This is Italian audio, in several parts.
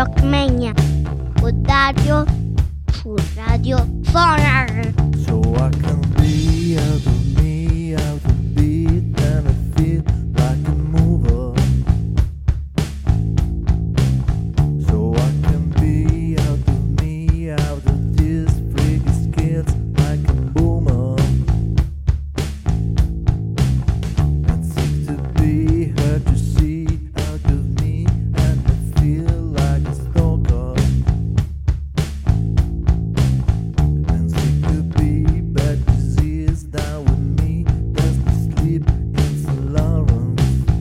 Rockmania con Dario su Radio Sonar. So I can be out of me, out of beat, and I feel like a mover. So I can be out of me, out of these freaky skills, like a boomer. And sick to be heard to see out of me, and I feel like a stalker. And sick to be bad disease down with me, that's to sleep in St. Lawrence.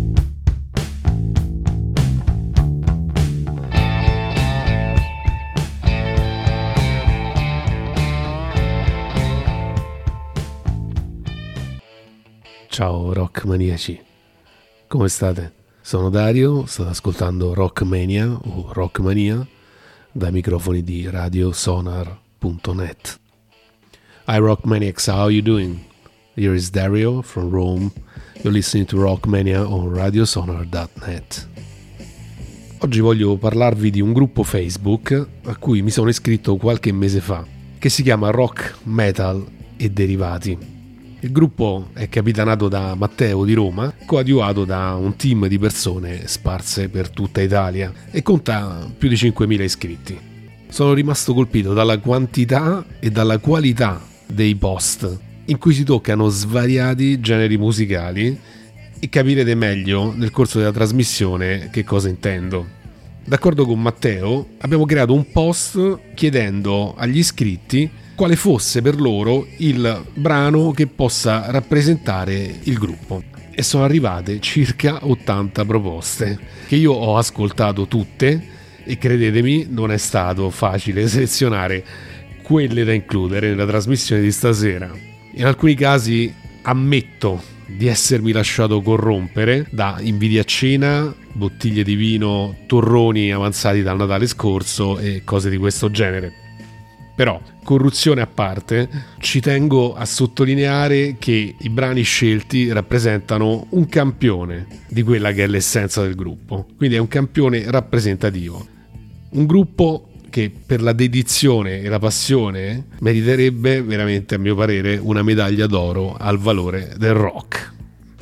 Ciao rock maniaci, come state? Sono Dario, state ascoltando Rockmania o Rockmania dai microfoni di radiosonar.net. Hi Rockmaniacs, how are you doing? Here is Dario from Rome. You're listening to Rockmania on radiosonar.net. Oggi voglio parlarvi di un gruppo Facebook a cui mi sono iscritto qualche mese fa, che si chiama Rock, Metal e Derivati. Il gruppo è capitanato da Matteo di Roma, coadiuvato da un team di persone sparse per tutta Italia e conta più di 5.000 iscritti. Sono rimasto colpito dalla quantità e dalla qualità dei post in cui si toccano svariati generi musicali e capirete meglio nel corso della trasmissione che cosa intendo. D'accordo con Matteo abbiamo creato un post chiedendo agli iscritti quale fosse per loro il brano che possa rappresentare il gruppo e sono arrivate circa 80 proposte che io ho ascoltato tutte e credetemi non è stato facile selezionare quelle da includere nella trasmissione di stasera. In alcuni casi ammetto di essermi lasciato corrompere da invidia a cena, bottiglie di vino, torroni avanzati dal Natale scorso e cose di questo genere. Però, corruzione a parte, ci tengo a sottolineare che i brani scelti rappresentano un campione di quella che è l'essenza del gruppo. Quindi è un campione rappresentativo. Un gruppo che per la dedizione e la passione meriterebbe veramente, a mio parere, una medaglia d'oro al valore del rock.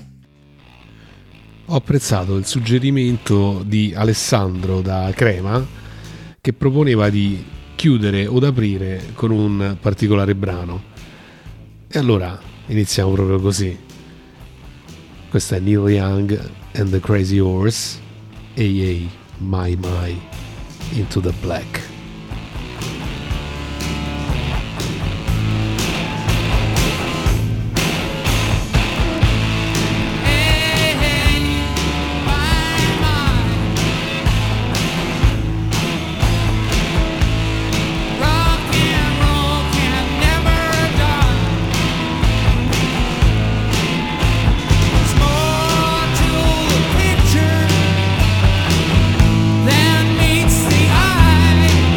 Ho apprezzato il suggerimento di Alessandro da Crema che proponeva di chiudere o aprire con un particolare brano. E allora iniziamo proprio così. Questo è Neil Young and the Crazy Horse, AA, My, Into the Black. Then meets the eye.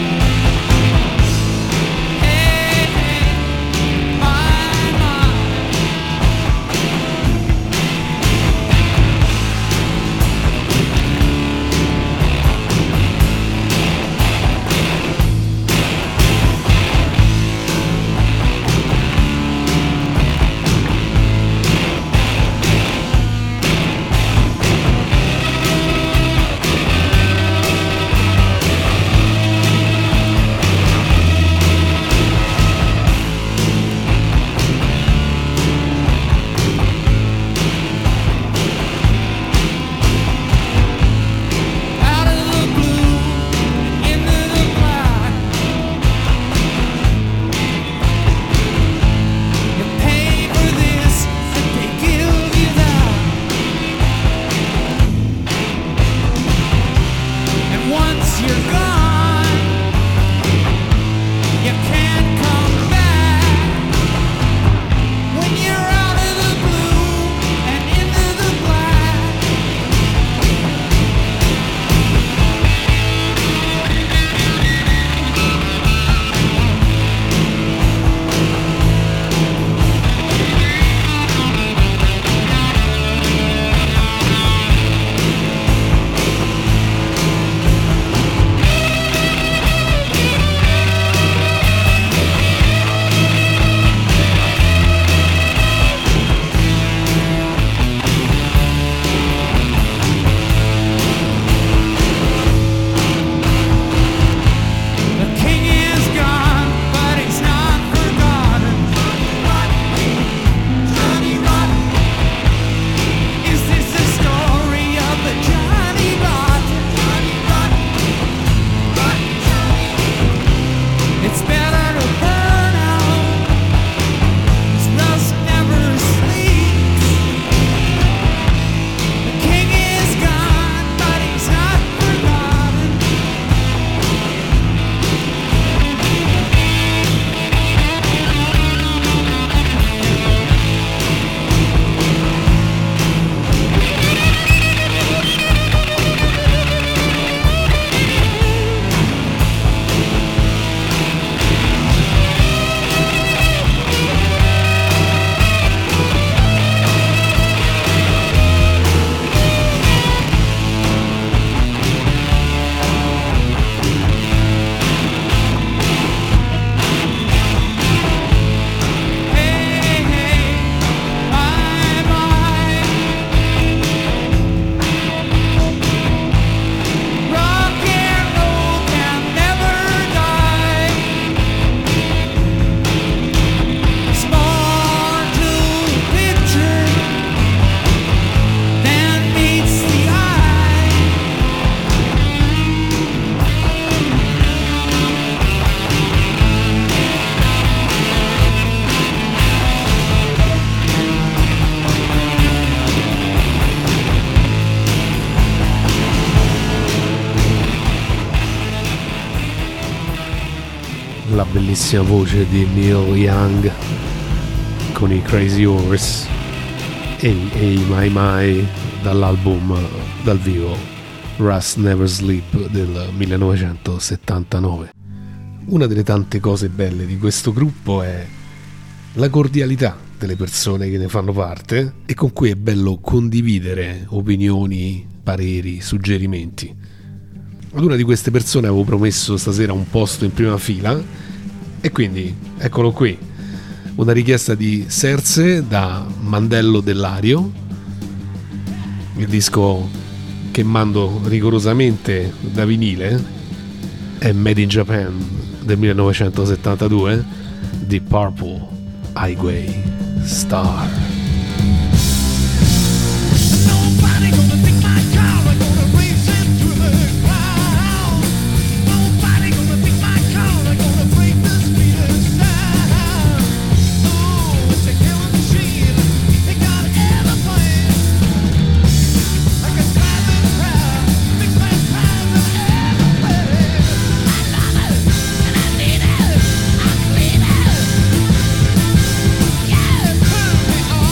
bellissima voce di Neil Young con i Crazy Horse e My My dall'album dal vivo Rust Never Sleep del 1979. Una delle tante cose belle di questo gruppo è la cordialità delle persone che ne fanno parte e con cui è bello condividere opinioni, pareri, suggerimenti. Ad una di queste persone avevo promesso stasera un posto in prima fila e quindi eccolo qui, una richiesta di Serse da Mandello Dell'Ario, il disco che mando rigorosamente da vinile è Made in Japan del 1972 di Purple Highway Star. Oh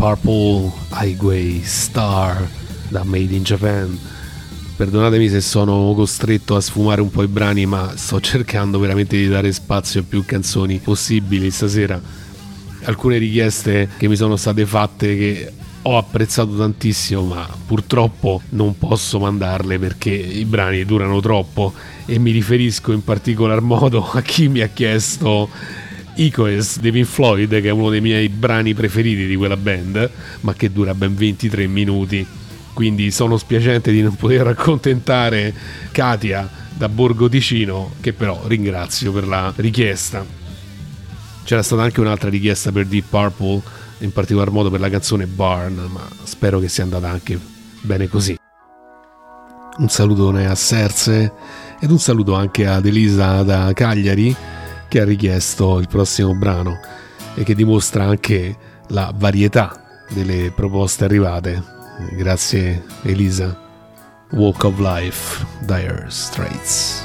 Purple Highway Star da Made in Japan. Perdonatemi se sono costretto a sfumare un po' i brani, ma sto cercando veramente di dare spazio a più canzoni possibili stasera. Alcune richieste che mi sono state fatte che ho apprezzato tantissimo, ma purtroppo non posso mandarle perché i brani durano troppo, e mi riferisco in particolar modo a chi mi ha chiesto Icoes dei Pink Floyd, che è uno dei miei brani preferiti di quella band, ma che dura ben 23 minuti. Quindi sono spiacente di non poter accontentare Katia da Borgo Ticino, che però ringrazio per la richiesta. C'era stata anche un'altra richiesta per Deep Purple, in particolar modo per la canzone Barn, ma spero che sia andata anche bene così. Un salutone a Serse ed un saluto anche ad Elisa da Cagliari, che ha richiesto il prossimo brano e che dimostra anche la varietà delle proposte arrivate. Grazie Elisa. Walk of Life, Dire Straits.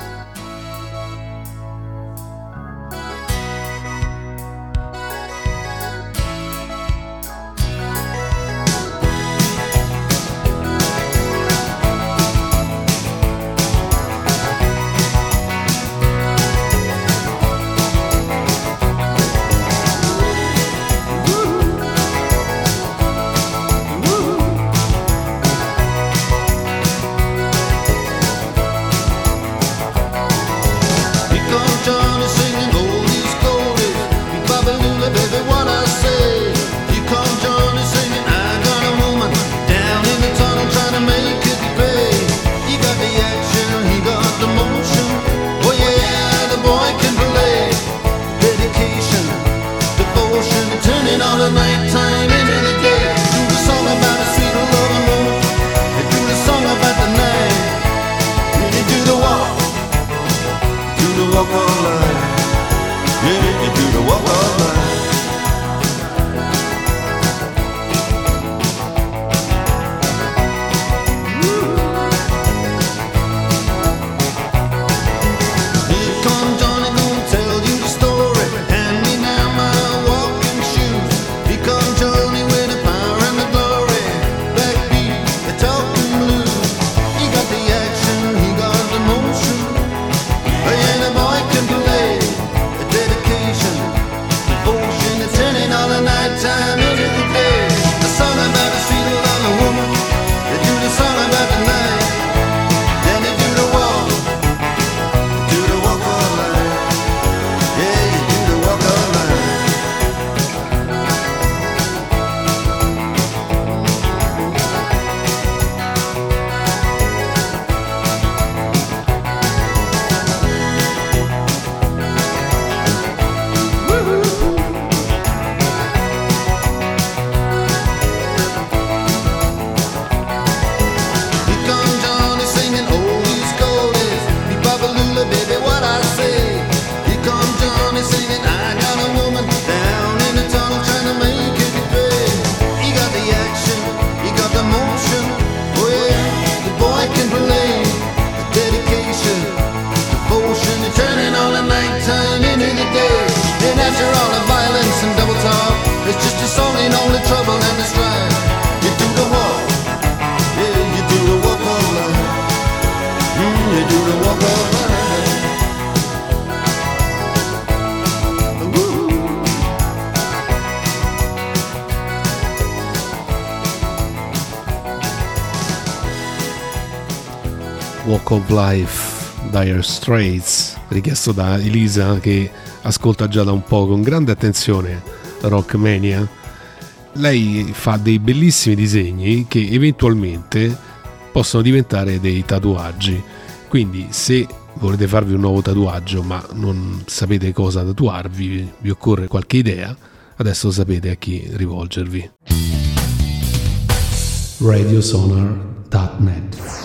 Walk of Life, Dire Straits, richiesto da Elisa, che ascolta già da un po' con grande attenzione Rockmania. Lei fa dei bellissimi disegni che eventualmente possono diventare dei tatuaggi, quindi se volete farvi un nuovo tatuaggio ma non sapete cosa tatuarvi, vi occorre qualche idea, adesso sapete a chi rivolgervi. radiosonar.net.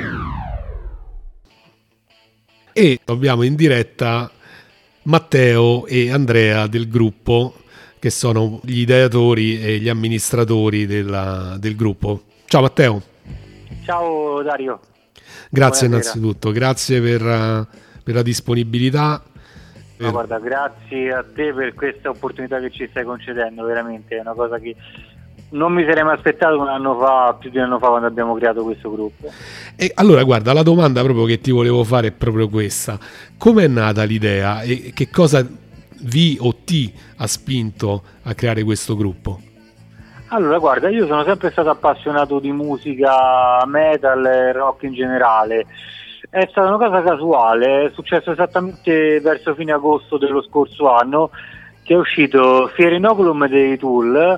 E abbiamo in diretta Matteo e Andrea del gruppo, che sono gli ideatori e gli amministratori del gruppo. Ciao Matteo. Ciao Dario. Grazie. Buonasera. Innanzitutto, grazie per la disponibilità. No, guarda, grazie a te per questa opportunità che ci stai concedendo, veramente è una cosa che Non mi sarei mai aspettato un anno fa, più di un anno fa, quando abbiamo creato questo gruppo. E allora, guarda, la domanda proprio che ti volevo fare è proprio questa. Com'è nata l'idea e che cosa vi o ti ha spinto a creare questo gruppo? Allora, guarda, io sono sempre stato appassionato di musica, metal e rock in generale. È stata una cosa casuale, è successo esattamente verso fine agosto dello scorso anno, che è uscito Fear Inoculum dei Tool,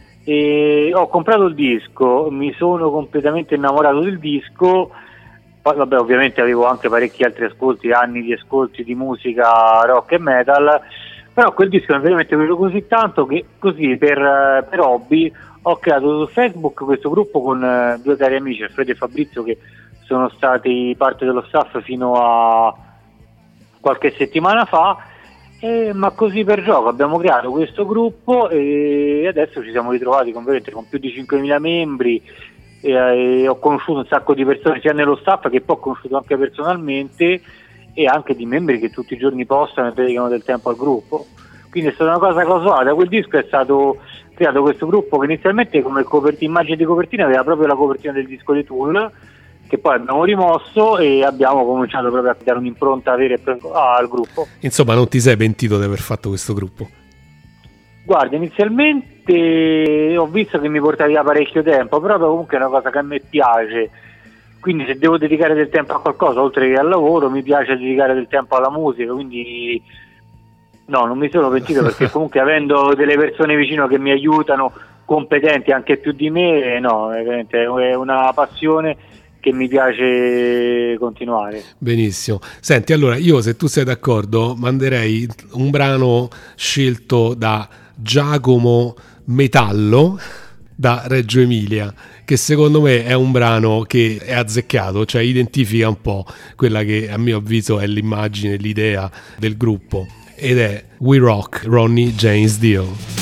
e ho comprato il disco, mi sono completamente innamorato del disco. Poi vabbè, ovviamente avevo anche parecchi altri ascolti, anni di ascolti di musica rock e metal, però quel disco mi è veramente piaciuto così tanto che così per hobby ho creato su Facebook questo gruppo con due cari amici, Alfredo e Fabrizio, che sono stati parte dello staff fino a qualche settimana fa. Ma così per gioco abbiamo creato questo gruppo e adesso ci siamo ritrovati con più di 5.000 membri e ho conosciuto un sacco di persone sia nello staff che poi ho conosciuto anche personalmente, e anche di membri che tutti i giorni postano e dedicano del tempo al gruppo. Quindi è stata una cosa casuale. Da quel disco è stato creato questo gruppo che inizialmente come immagine di copertina aveva proprio la copertina del disco di Tool, che poi abbiamo rimosso e abbiamo cominciato proprio a dare un'impronta vera e propria al gruppo. Insomma, non ti sei pentito di aver fatto questo gruppo? Guarda, inizialmente ho visto che mi portava via parecchio tempo, però comunque è una cosa che a me piace, quindi se devo dedicare del tempo a qualcosa oltre che al lavoro, mi piace dedicare del tempo alla musica, quindi no, non mi sono pentito, perché comunque avendo delle persone vicino che mi aiutano, competenti anche più di me, no, è veramente è una passione che mi piace continuare. Benissimo. Senti, allora io, se tu sei d'accordo, manderei un brano scelto da Giacomo Metallo da Reggio Emilia, che secondo me è un brano che è azzeccato, cioè identifica un po' quella che a mio avviso è l'immagine, l'idea del gruppo, ed è We Rock, Ronnie James Dio.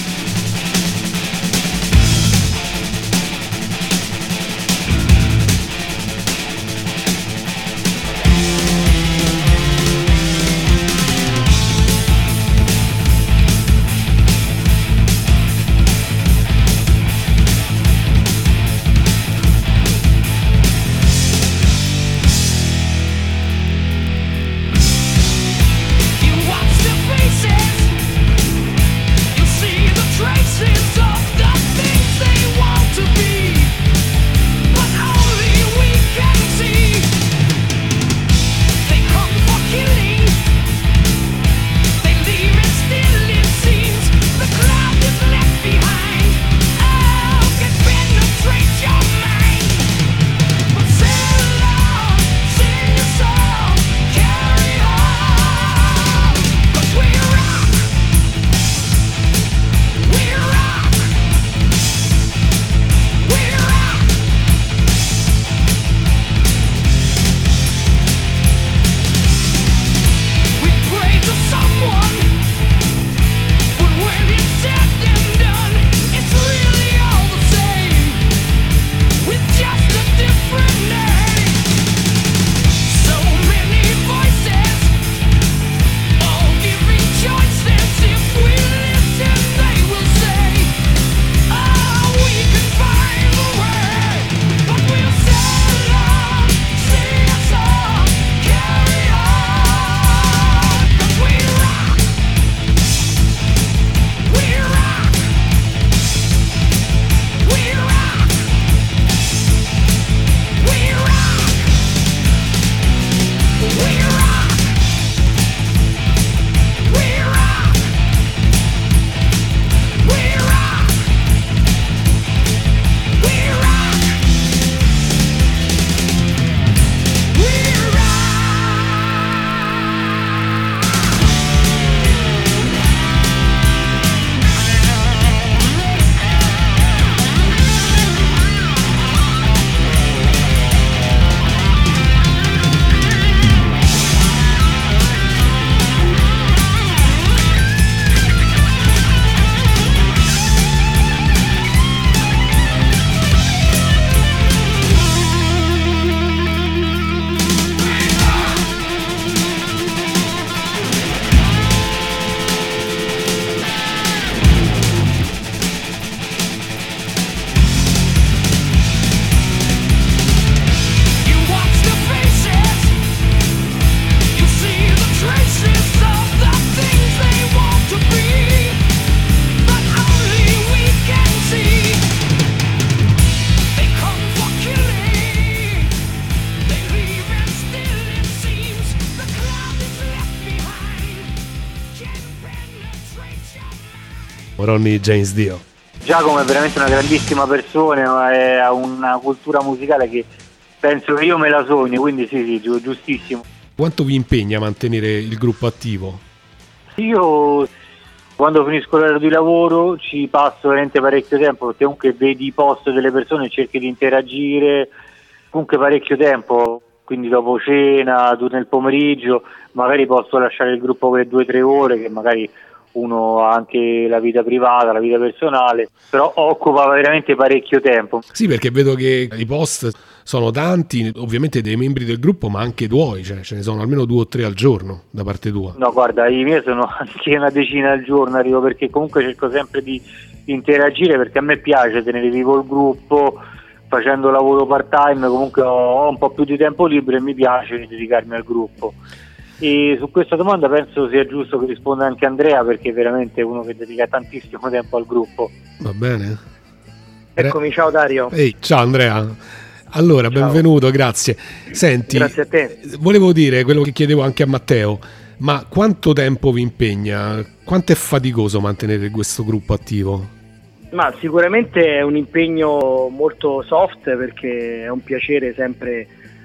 We Ronnie James Dio. Giacomo è veramente una grandissima persona, ma ha una cultura musicale che penso che io me la sogno, quindi sì, giustissimo. Quanto vi impegna a mantenere il gruppo attivo? Io quando finisco l'orario di lavoro ci passo veramente parecchio tempo, perché comunque vedi i post delle persone e cerchi di interagire, comunque parecchio tempo, quindi dopo cena, nel pomeriggio, magari posso lasciare il gruppo per 2-3 ore, che magari uno ha anche la vita privata, la vita personale, però occupa veramente parecchio tempo. Sì, perché vedo che i post sono tanti, ovviamente dei membri del gruppo, ma anche tuoi, cioè ce ne sono almeno 2 o 3 al giorno da parte tua. No, guarda, i miei sono anche una decina al giorno, arrivo, perché comunque cerco sempre di interagire, perché a me piace tenere vivo il gruppo, facendo lavoro part time, comunque ho un po' più di tempo libero e mi piace dedicarmi al gruppo. E su questa domanda penso sia giusto che risponda anche Andrea, perché è veramente uno che dedica tantissimo tempo al gruppo. Va bene? Eccomi, ciao Dario. Ehi, ciao Andrea. Allora, Ciao. benvenuto, grazie. Senti, Grazie a te. volevo dire quello che chiedevo anche a Matteo, ma quanto tempo vi impegna? Quanto è faticoso mantenere questo gruppo attivo? Ma sicuramente è un impegno molto soft, perché è un piacere sempre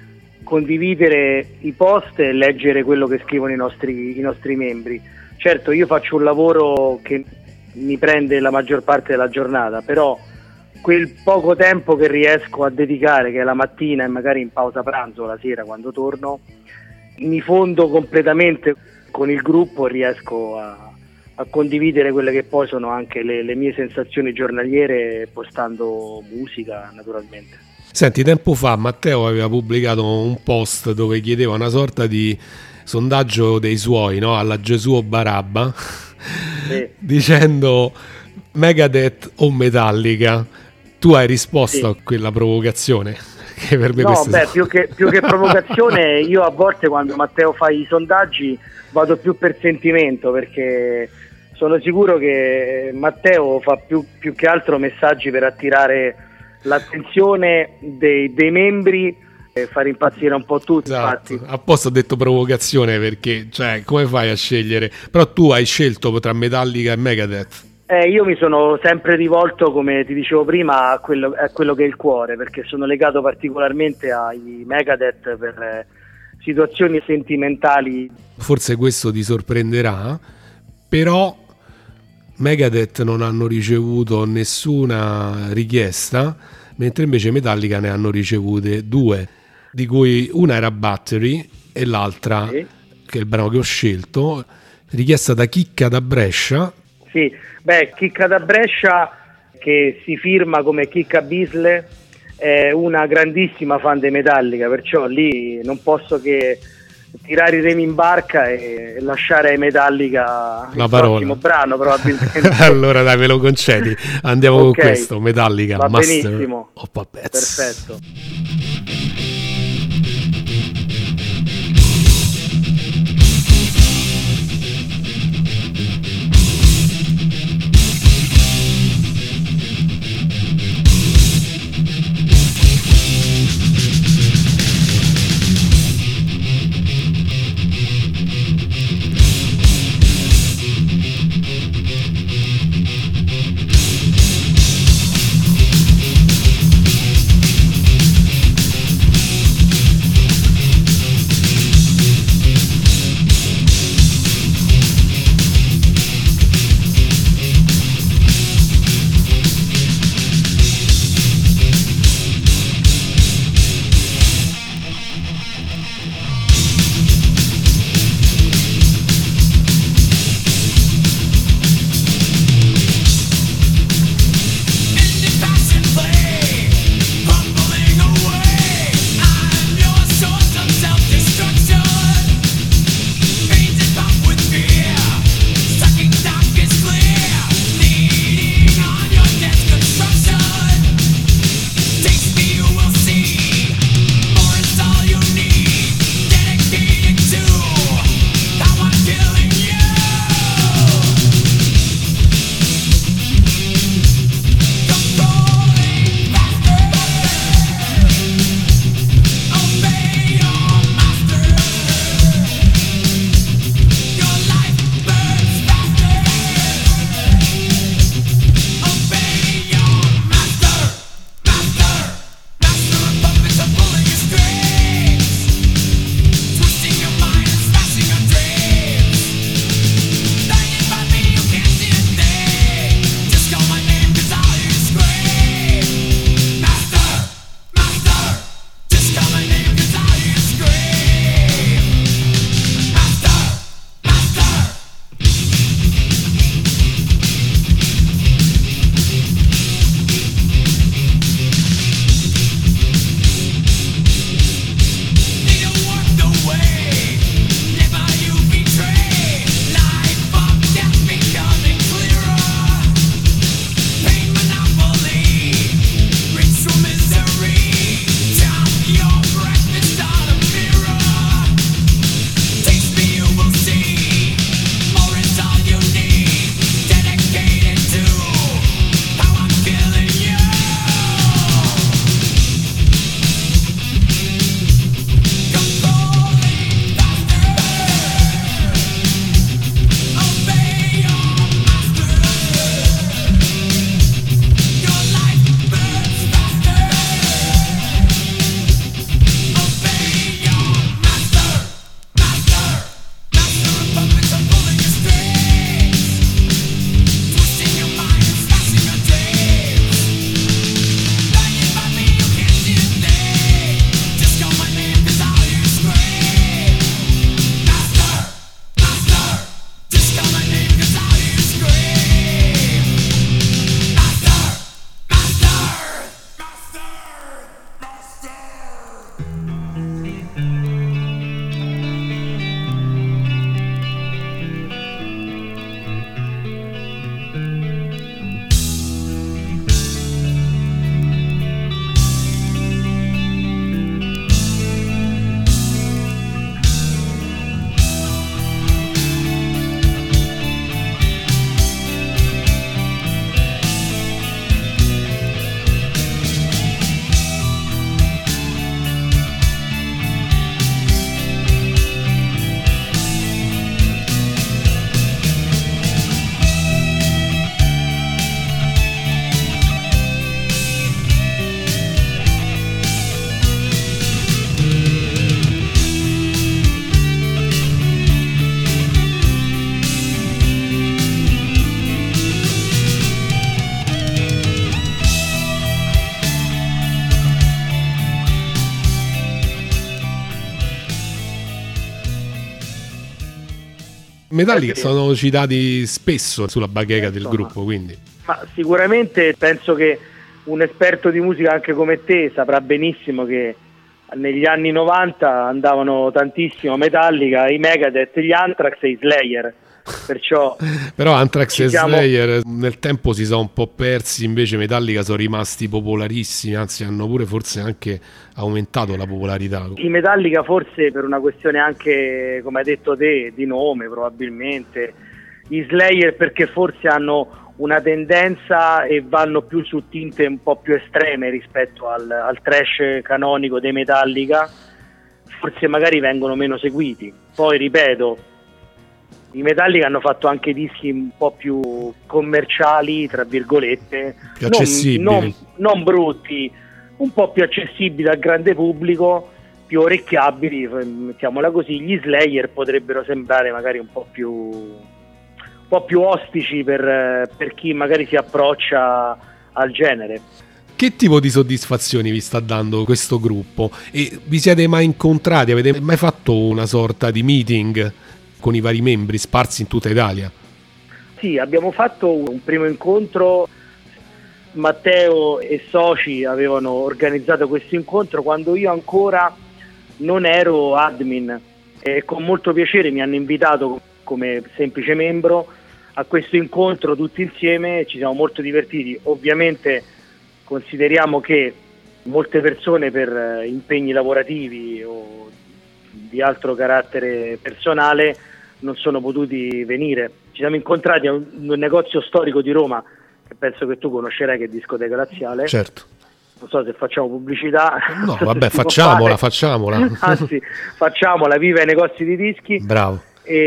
condividere i post e leggere quello che scrivono i nostri membri. Certo, io faccio un lavoro che mi prende la maggior parte della giornata, però quel poco tempo che riesco a dedicare, che è la mattina e magari in pausa pranzo la sera quando torno, mi fondo completamente con il gruppo e riesco a condividere quelle che poi sono anche le mie sensazioni giornaliere, postando musica naturalmente. Senti, tempo fa Matteo aveva pubblicato un post dove chiedeva una sorta di sondaggio dei suoi, no? Alla Gesù o Barabba, Sì. dicendo Megadeth o Metallica. Tu hai risposto a quella provocazione? Che per me No, queste beh, sono- più che provocazione, io a volte quando Matteo fa i sondaggi vado più per sentimento, perché sono sicuro che Matteo fa più che altro messaggi per attirare l'attenzione dei membri e far impazzire un po' tutti. Esatto, Infatti. apposta ho detto provocazione, perché cioè come fai a scegliere? Però tu hai scelto tra Metallica e Megadeth. Io mi sono sempre rivolto, come ti dicevo prima, a quello che è il cuore, perché sono legato particolarmente ai Megadeth per situazioni sentimentali. Forse questo ti sorprenderà, però Megadeth non hanno ricevuto nessuna richiesta, mentre invece Metallica ne hanno ricevute 2, di cui una era Battery e l'altra, Sì. che è il brano che ho scelto, richiesta da Chicca da Brescia. Sì, beh, Chicca da Brescia, che si firma come Chicca Bisle, è una grandissima fan dei Metallica, perciò lì non posso che tirare i remi in barca e lasciare ai Metallica La il parola. prossimo brano, probabilmente. Allora dai, me lo concedi, andiamo con Ok, questo, Metallica, va Master benissimo. of Puppets. Perfetto. Metallica sono citati spesso sulla bacheca del gruppo, quindi. Ma sicuramente penso che un esperto di musica anche come te saprà benissimo che negli anni 90 andavano tantissimo Metallica, i Megadeth, gli Anthrax e i Slayer. Perciò però Anthrax e Slayer nel tempo si sono un po' persi, invece Metallica sono rimasti popolarissimi, anzi hanno pure forse anche aumentato la popolarità. I Metallica forse per una questione anche, come hai detto te, di nome probabilmente, gli Slayer perché forse hanno una tendenza e vanno più su tinte un po' più estreme rispetto al trash canonico dei Metallica, forse magari vengono meno seguiti. Poi ripeto, i Metallica hanno fatto anche dischi un po' più commerciali, tra virgolette, più accessibili, non brutti, un po' più accessibili al grande pubblico, più orecchiabili, mettiamola così. Gli Slayer potrebbero sembrare magari un po' più ostici per chi magari si approccia al genere. Che tipo di soddisfazioni vi sta dando questo gruppo? E vi siete mai incontrati? Avete mai fatto una sorta di meeting con i vari membri sparsi in tutta Italia? Sì, abbiamo fatto un primo incontro. Matteo e soci avevano organizzato questo incontro quando io ancora non ero admin e con molto piacere mi hanno invitato come semplice membro a questo incontro tutti insieme. Ci siamo molto divertiti. Ovviamente consideriamo che molte persone per impegni lavorativi o di altro carattere personale non sono potuti venire. Ci siamo incontrati a un negozio storico di Roma che penso che tu conoscerai, che è Discoteca Laziale. Certo. Non so se facciamo pubblicità. No, vabbè, facciamola. Anzi, facciamola, viva i negozi di dischi. Bravo.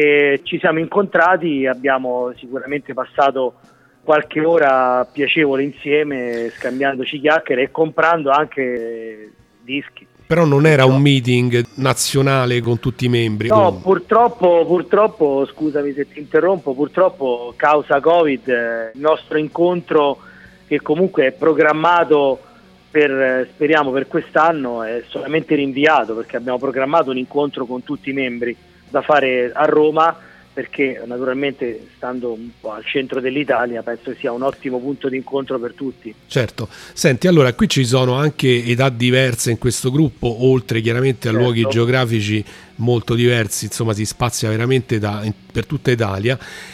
E ci siamo incontrati, abbiamo sicuramente passato qualche ora piacevole insieme, scambiandoci chiacchiere e comprando anche dischi. Però non era un meeting nazionale con tutti i membri? No, purtroppo, scusami se ti interrompo, purtroppo causa Covid il nostro incontro, che comunque è programmato speriamo per quest'anno, è solamente rinviato, perché abbiamo programmato un incontro con tutti i membri da fare a Roma, perché naturalmente stando un po' al centro dell'Italia penso che sia un ottimo punto di incontro per tutti. Certo. Senti, allora qui ci sono anche età diverse in questo gruppo, oltre chiaramente a luoghi geografici molto diversi, insomma si spazia veramente per tutta Italia,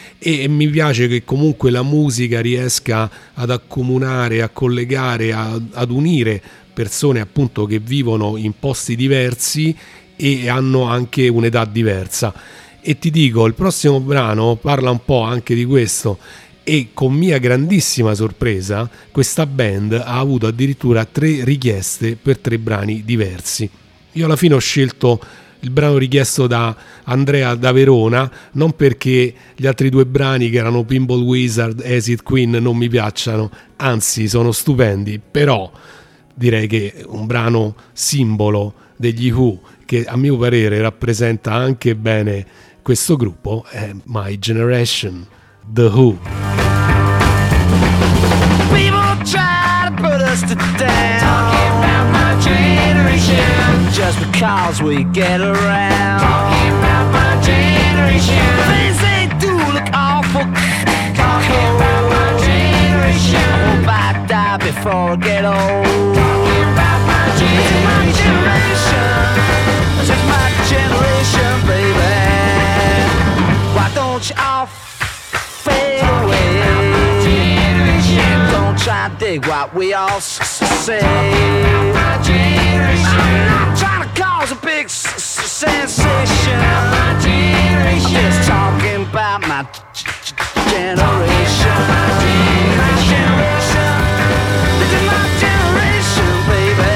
e mi piace che comunque la musica riesca ad accomunare, a collegare, ad unire persone appunto che vivono in posti diversi e hanno anche un'età diversa. E ti dico, il prossimo brano parla un po' anche di questo, e con mia grandissima sorpresa questa band ha avuto addirittura 3 richieste per 3 brani diversi. Io alla fine ho scelto il brano richiesto da Andrea da Verona, non perché gli altri 2 brani, che erano Pinball Wizard e Acid Queen, non mi piacciono, anzi sono stupendi, però direi che un brano simbolo degli Who, che a mio parere rappresenta anche bene questo gruppo, è My Generation, The Who. People try to put us to down, talking about my generation, just because we get around, talking about my generation, things they do look awful, talking about my generation, hope I die before I get old, talking about my generation, just my generation, baby. Why don't you all fade away? Don't try to dig what we all say. I'm not trying to cause a big sensation. I'm just talking about my generation. My generation. This is my generation, baby.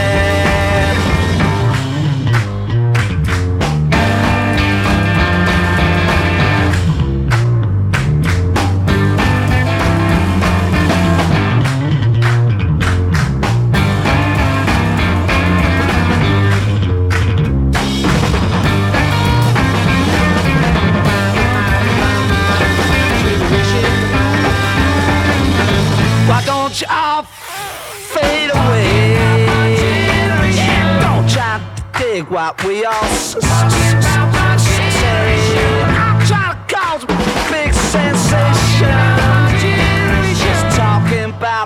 Why don't you all fade away? Yeah, don't try to dig what we all say. I'm trying to cause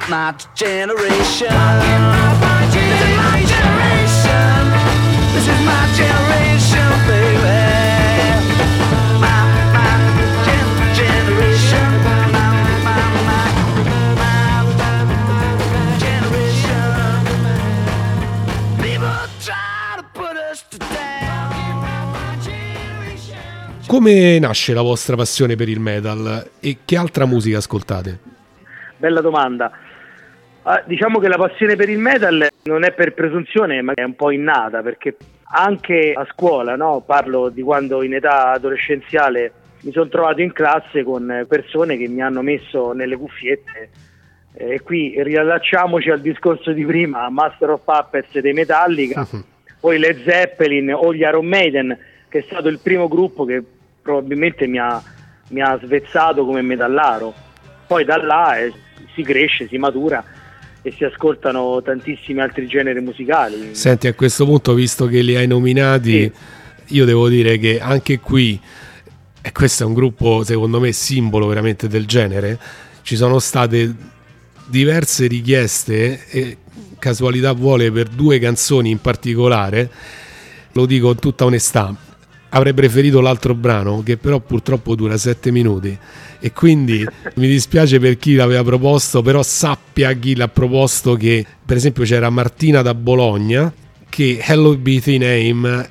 my generation. Talking about my generation. This is my generation, baby. My generation. My generation. People try to put us to down. Come nasce la vostra passione per il metal e che altra musica ascoltate? Bella domanda. Diciamo che la passione per il metal non è per presunzione, ma è un po' innata, perché anche a scuola, no? Parlo di quando in età adolescenziale mi sono trovato in classe con persone che mi hanno messo nelle cuffiette, e qui riallacciamoci al discorso di prima, Master of Puppets dei Metallica, poi Led Zeppelin o gli Iron Maiden, che è stato il primo gruppo che probabilmente mi ha svezzato come metallaro. Poi da là si cresce, si matura e si ascoltano tantissimi altri generi musicali. Senti, a questo punto, visto che li hai nominati, sì, io devo dire che anche qui, e questo è un gruppo secondo me simbolo veramente del genere, ci sono state diverse richieste e casualità vuole per 2 canzoni in particolare, lo dico con tutta onestà. Avrei preferito l'altro brano, che però purtroppo dura 7 minuti, e quindi mi dispiace per chi l'aveva proposto, però sappia chi l'ha proposto che, per esempio, c'era Martina da Bologna, che Hello Be Name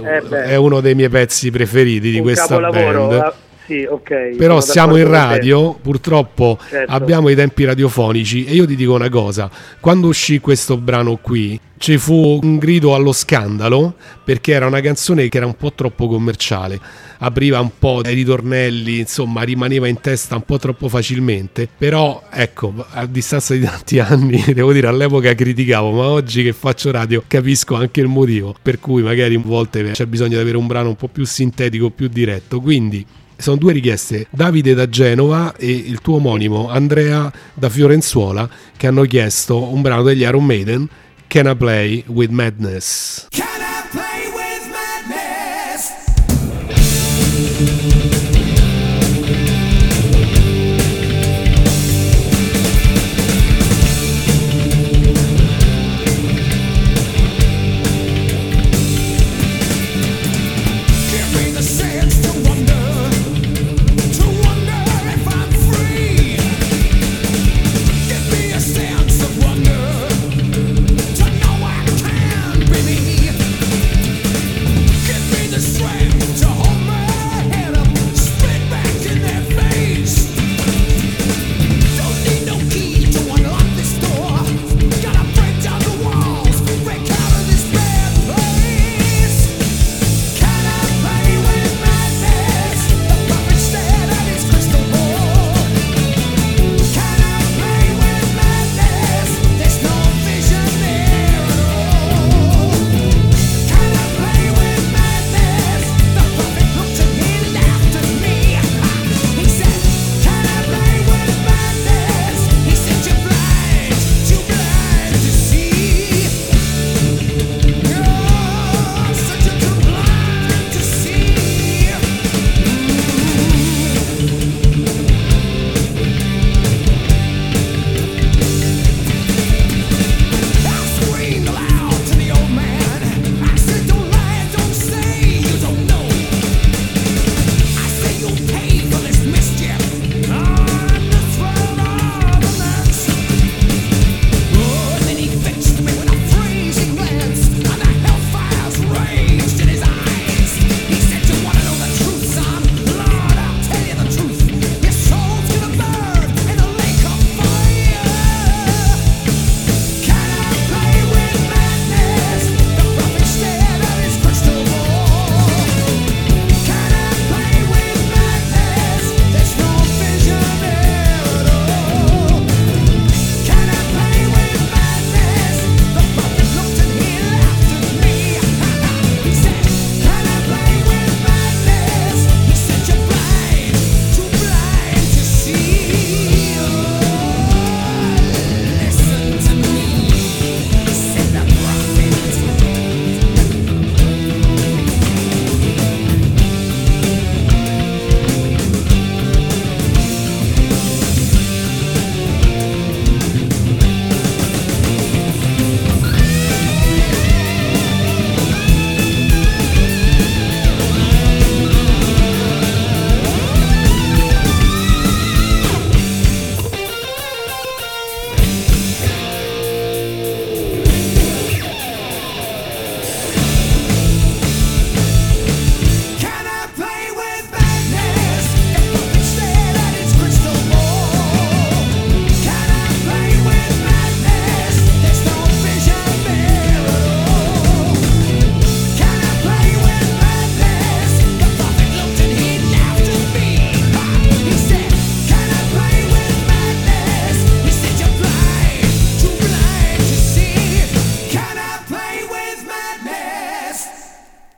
è uno dei miei pezzi preferiti di questa band. Sì, okay, però siamo in radio, purtroppo abbiamo i tempi radiofonici, e io ti dico una cosa: quando uscì questo brano qui ci fu un grido allo scandalo, perché era una canzone che era un po' troppo commerciale, apriva un po' dai ritornelli, insomma rimaneva in testa un po' troppo facilmente. Però ecco, a distanza di tanti anni, devo dire, all'epoca criticavo, ma oggi che faccio radio capisco anche il motivo per cui magari a volte c'è bisogno di avere un brano un po' più sintetico, più diretto. Quindi sono 2 richieste: Davide da Genova e il tuo omonimo Andrea da Fiorenzuola, che hanno chiesto un brano degli Iron Maiden, Can I Play With Madness? Can I play with madness? Give me the sense to wonder if I'm free. Give me a sense of wonder to know I can be me. Give me the strength to hold my head up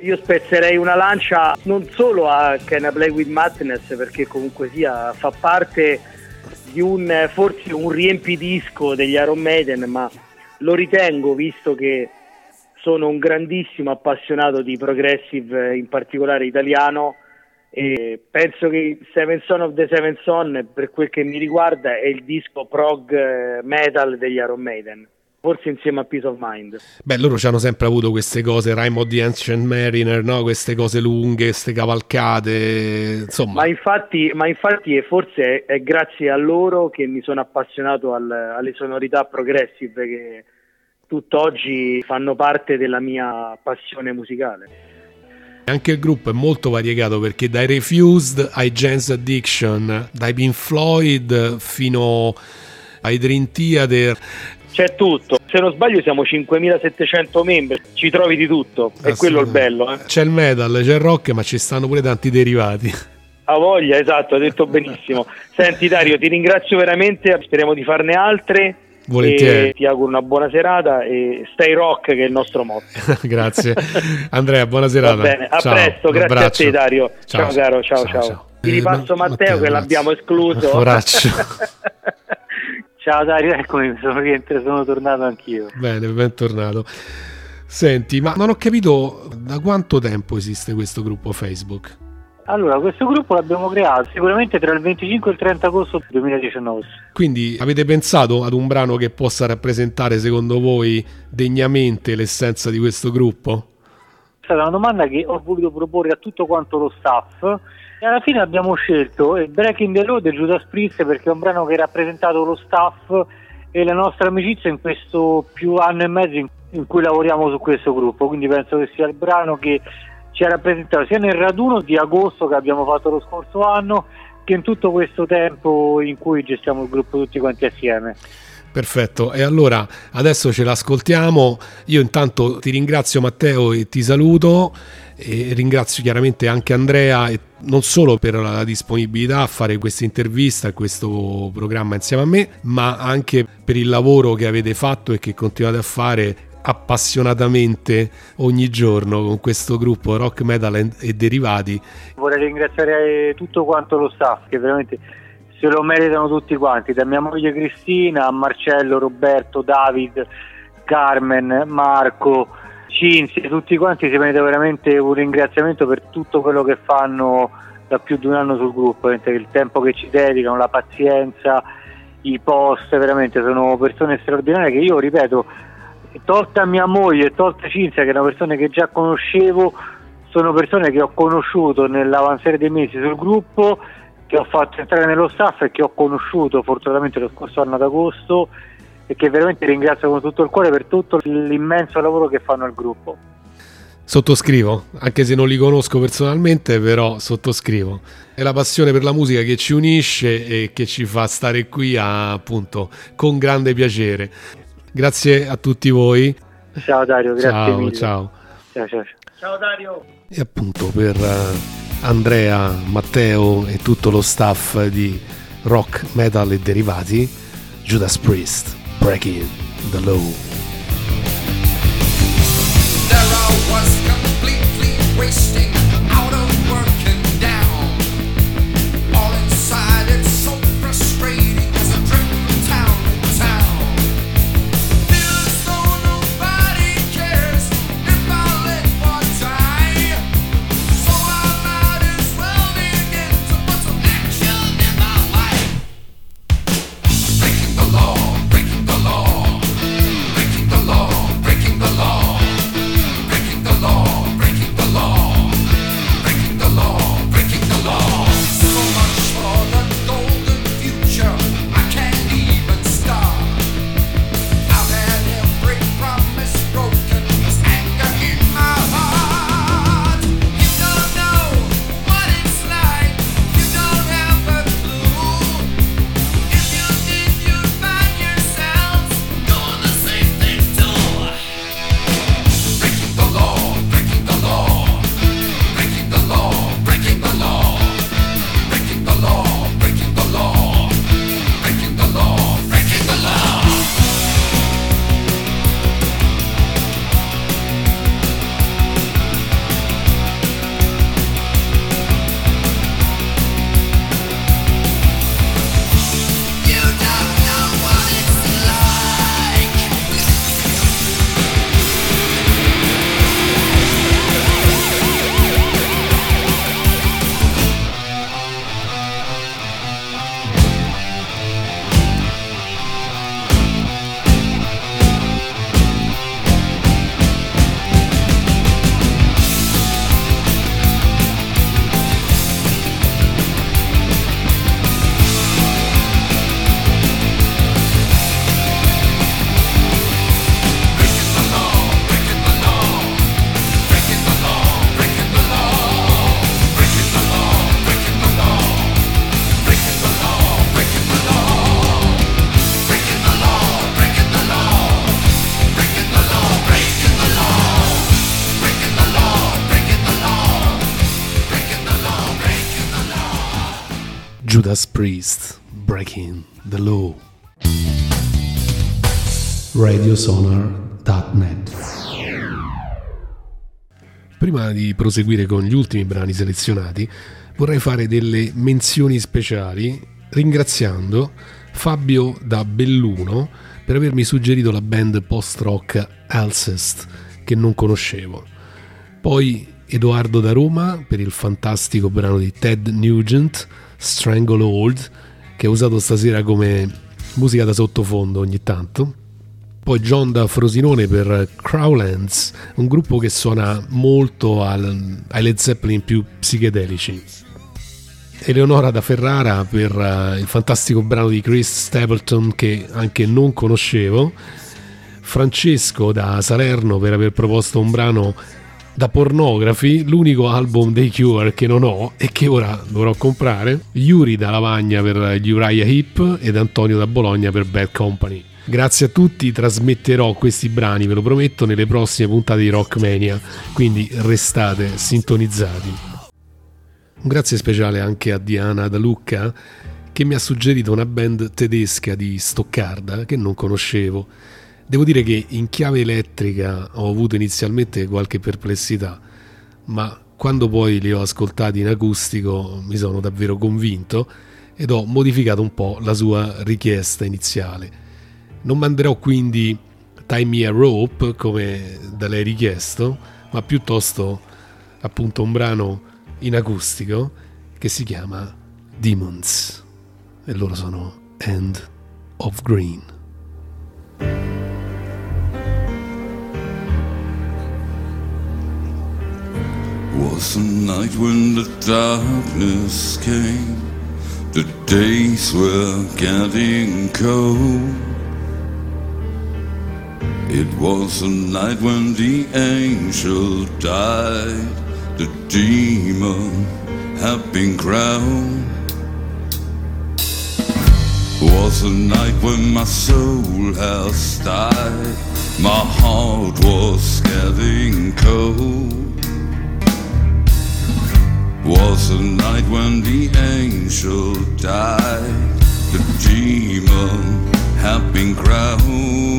Io spezzerei una lancia non solo a Can I Play With Madness, perché comunque sia fa parte di forse un riempidisco degli Iron Maiden, ma lo ritengo, visto che sono un grandissimo appassionato di progressive, in particolare italiano, e penso che Seven Son of the Seven Son, per quel che mi riguarda, è il disco prog metal degli Iron Maiden, forse insieme a Peace of Mind. Beh, loro ci hanno sempre avuto queste cose, Rime of the Ancient Mariner, no? Queste cose lunghe, queste cavalcate, insomma. Ma infatti forse è grazie a loro che mi sono appassionato alle sonorità progressive, che tutt'oggi fanno parte della mia passione musicale. Anche il gruppo è molto variegato, perché dai Refused ai Jane's Addiction, dai Pink Floyd fino ai Dream Theater. C'è tutto, se non sbaglio siamo 5.700 membri, ci trovi di tutto, è quello il bello. C'è il metal, c'è il rock, ma ci stanno pure tanti derivati. A voglia, esatto, hai detto benissimo. Senti Dario, ti ringrazio veramente, speriamo di farne altre. Volentieri. E ti auguro una buona serata e stay rock, che è il nostro motto. Grazie Andrea, buona serata. Va bene, a ciao, presto, grazie a te Dario. Ciao caro, ciao. Ti ripasso Matteo, che l'abbiamo escluso. Foraccio. Ciao Dario, eccomi, sono tornato anch'io. Bene, bentornato. Senti, ma non ho capito da quanto tempo esiste questo gruppo Facebook? Allora, questo gruppo l'abbiamo creato sicuramente tra il 25 e il 30 agosto 2019. Quindi avete pensato ad un brano che possa rappresentare secondo voi degnamente l'essenza di questo gruppo? È stata una domanda che ho voluto proporre a tutto quanto lo staff e alla fine abbiamo scelto il Breaking the Law del Judas Priest, perché è un brano che ha rappresentato lo staff e la nostra amicizia in questo più anno e mezzo in cui lavoriamo su questo gruppo, quindi penso che sia il brano che ci ha rappresentato sia nel raduno di agosto che abbiamo fatto lo scorso anno, che in tutto questo tempo in cui gestiamo il gruppo tutti quanti assieme. Perfetto, e allora adesso ce l'ascoltiamo. Io intanto ti ringrazio Matteo e ti saluto, e ringrazio chiaramente anche Andrea, e non solo per la disponibilità a fare questa intervista e questo programma insieme a me, ma anche per il lavoro che avete fatto e che continuate a fare appassionatamente ogni giorno con questo gruppo rock, metal e derivati. Vorrei ringraziare tutto quanto lo staff, che veramente se lo meritano tutti quanti, da mia moglie Cristina a Marcello, Roberto, David, Carmen, Marco, Cinzia, tutti quanti si merita veramente un ringraziamento per tutto quello che fanno da più di un anno sul gruppo, il tempo che ci dedicano, la pazienza, i post, veramente sono persone straordinarie che io, ripeto, tolta mia moglie e tolta Cinzia, che è una persona che già conoscevo, sono persone che ho conosciuto nell'avanzare dei mesi sul gruppo, che ho fatto entrare nello staff e che ho conosciuto fortunatamente lo scorso anno ad agosto, e che veramente ringrazio con tutto il cuore per tutto l'immenso lavoro che fanno al gruppo. Sottoscrivo, anche se non li conosco personalmente, però sottoscrivo. È la passione per la musica che ci unisce e che ci fa stare qui appunto con grande piacere. Grazie a tutti voi. Ciao Dario, grazie mille. Ciao. Ciao Dario. E appunto per Andrea, Matteo e tutto lo staff di rock, metal e derivati, Judas Priest, Breaking the Law. There I was completely wasting, out of work and down. All inside, it's so frustrating as I trip from town to town. Feels though nobody cares if I let one die. So I might as well begin to put some action in my life. Breaking the law, breaking the law, breaking Judas Priest, Breaking the Law. radiosonar.net. Prima di proseguire con gli ultimi brani selezionati, vorrei fare delle menzioni speciali ringraziando Fabio da Belluno per avermi suggerito la band post-rock Alcest, che non conoscevo. Poi Edoardo da Roma per il fantastico brano di Ted Nugent, Stranglehold, che ho usato stasera come musica da sottofondo ogni tanto. Poi John da Frosinone per Crowlands, un gruppo che suona molto ai Led Zeppelin più psichedelici. Eleonora da Ferrara per il fantastico brano di Chris Stapleton, che anche non conoscevo. Francesco da Salerno per aver proposto un brano da Pornography, l'unico album dei Cure che non ho e che ora dovrò comprare. Yuri da Lavagna per gli Uriah Heep ed Antonio da Bologna per Bad Company. Grazie a tutti, trasmetterò questi brani, ve lo prometto, nelle prossime puntate di Rockmania, quindi restate sintonizzati. Un grazie speciale anche a Diana da Lucca, che mi ha suggerito una band tedesca di Stoccarda che non conoscevo. Devo dire che in chiave elettrica ho avuto inizialmente qualche perplessità, ma quando poi li ho ascoltati in acustico mi sono davvero convinto ed ho modificato un po' la sua richiesta iniziale. Non manderò quindi Tie Me a Rope come da lei richiesto, ma piuttosto appunto un brano in acustico che si chiama Demons e loro sono End of Green. Was a night when the darkness came, the days were getting cold. It was a night when the angel died, the demon had been crowned. Was a night when my soul has died, my heart was getting cold. Was a night when the angel died, the demon had been crowned.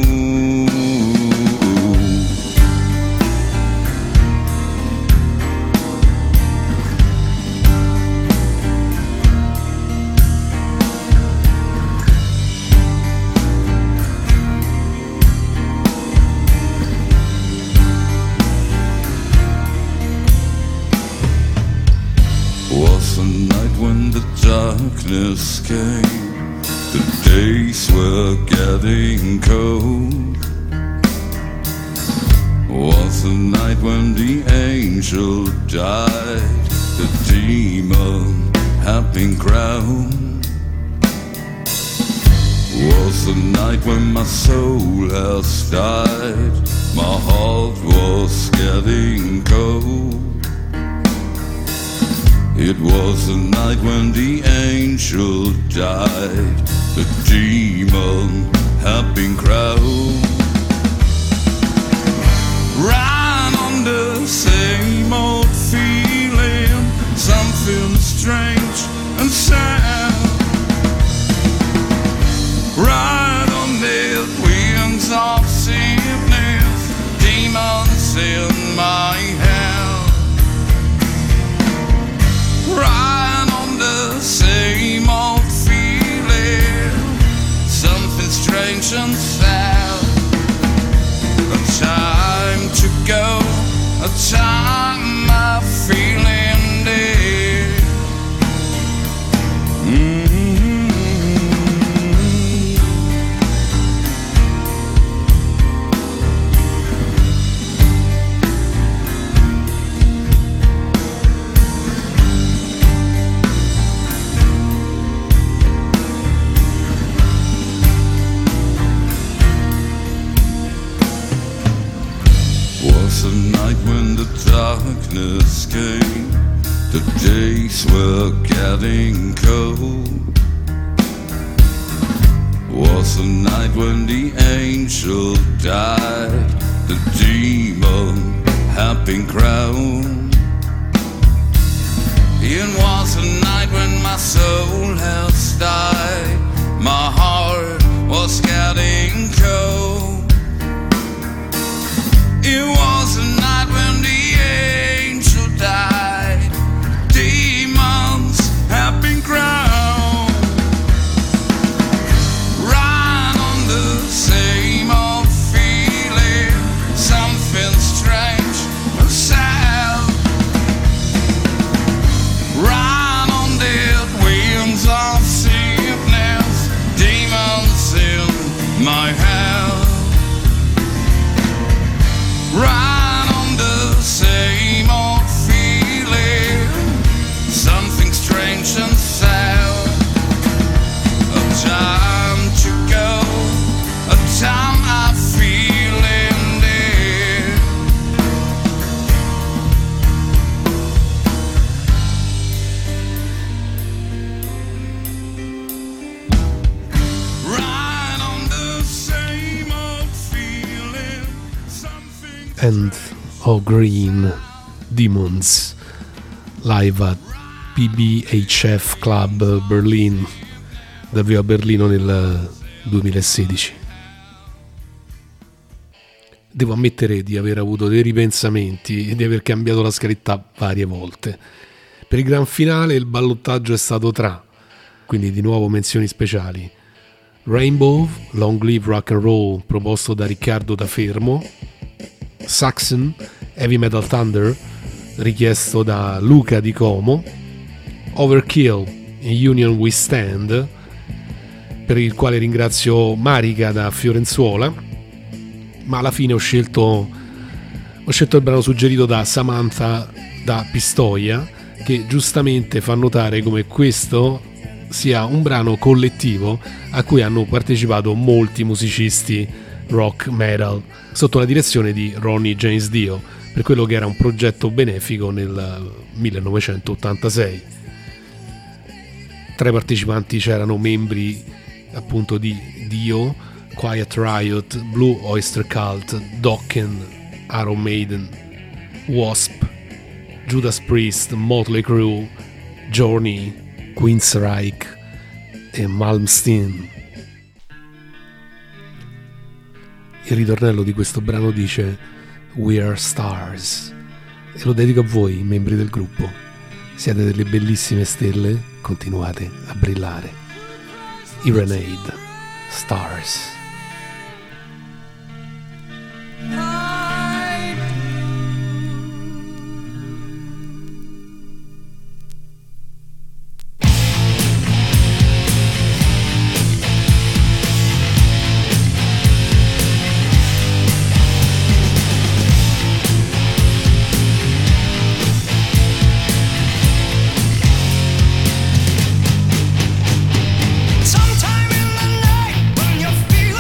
Was a night when the darkness came, the days were getting cold. Was a night when the angel died, the demon had been crowned. Was a night when my soul has died, my heart was getting cold. It was a night when the angel died, the demon had been crowned. Ran on the same old feeling, something strange and sad. Ride on the wings of sickness, demons in my head. Ride on the same old feeling, something strange and sad. A time to go, a time of feeling dead. Was a night when the darkness came, the days were getting cold. Was a night when the angel died, the demon had been crowned. It was a night when my soul has died. My heart was getting cold. It was a night when the angel died. Demons have been crowned. Run on the same old feeling, something strange and sad. Run on the winds of sickness, demons in my head. Run on the same old feeling, something strange and sad. A time to go, a time I feel in there. Run on the same old feeling, something. And Oh Green Demons live at PBHF Club Berlin, davvero a Berlino nel 2016. Devo ammettere di aver avuto dei ripensamenti e di aver cambiato la scaletta varie volte. Per il gran finale il ballottaggio è stato tra, quindi di nuovo menzioni speciali, Rainbow, Long Live Rock and Roll proposto da Riccardo da Fermo, Saxon, Heavy Metal Thunder richiesto da Luca di Como, Overkill, In Union We Stand, per il quale ringrazio Marica da Fiorenzuola, ma alla fine ho scelto il brano suggerito da Samantha da Pistoia, che giustamente fa notare come questo sia un brano collettivo a cui hanno partecipato molti musicisti rock metal sotto la direzione di Ronnie James Dio, per quello che era un progetto benefico nel 1986. Tra i partecipanti c'erano membri appunto di Dio, Quiet Riot, Blue Oyster Cult, Dokken, Iron Maiden, Wasp, Judas Priest, Motley Crue, Journey, Queensryche e Malmsteen. Il ritornello di questo brano dice We are stars e lo dedico a voi, membri del gruppo. Siete delle bellissime stelle, continuate a brillare. Irenade, Stars. Sometime in the night when you feel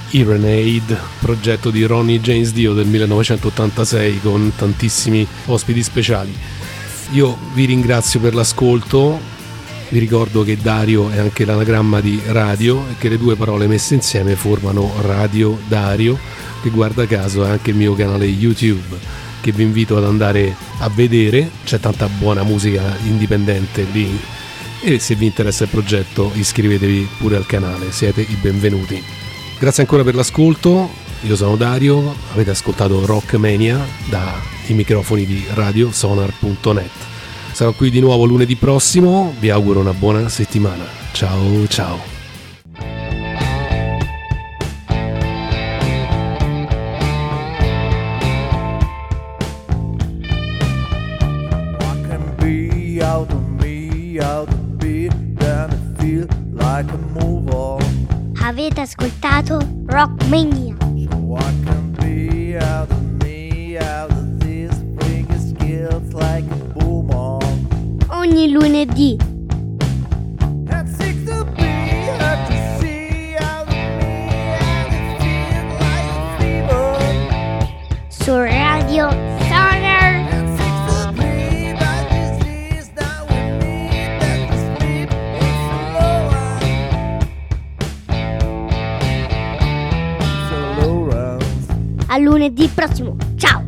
Irenade, progetto di Ronnie James Dio del 1986 con tantissimi ospiti speciali. Io vi ringrazio per l'ascolto, vi ricordo che Dario è anche l'anagramma di radio e che le due parole messe insieme formano Radio Dario, che guarda caso è anche il mio canale YouTube, che vi invito ad andare a vedere. C'è tanta buona musica indipendente lì e se vi interessa il progetto iscrivetevi pure al canale, siete i benvenuti. Grazie ancora per l'ascolto, io sono Dario, avete ascoltato Rockmania dai microfoni di radiosonar.net. Sarò qui di nuovo lunedì prossimo, vi auguro una buona settimana. Ciao ciao. Out of me, out of beat, then I feel like a move on. Avete ascoltato Rockmania. So I can be out of me, out of this, bring your skills like a boom on. Ogni lunedì. And seek to be, hard to see out of me, and it feels like a fever. Su Radio Sonar. And seek to be, but this is not with me, that the sleep is slow runs. A lunedì prossimo. Ciao.